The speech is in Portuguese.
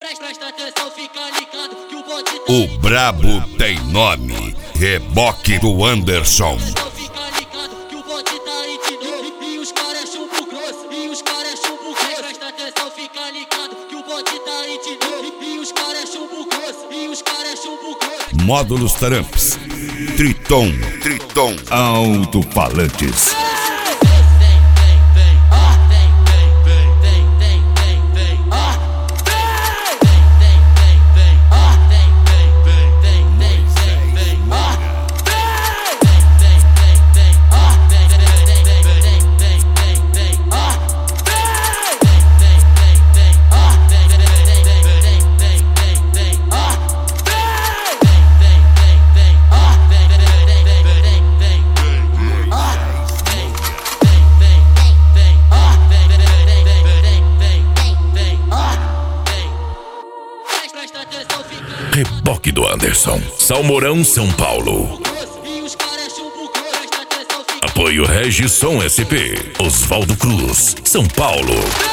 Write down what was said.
Presta atenção, fica ligado que o bonde tá O brabo tem nome, Reboque do Anderson. Fica ligado que o bonde tá aí de novo. E os caras é chumbo grosso, e os caras é chumbo grosso. Presta atenção, fica ligado que o bonde tá aí de novo. E os caras é chumbo grosso, e os caras é chumbo grosso. Módulos Tramps, Triton, Alto-Falantes. Reboque do Anderson, Salmourão, São Paulo. Apoio Regisson SP, Oswaldo Cruz, São Paulo.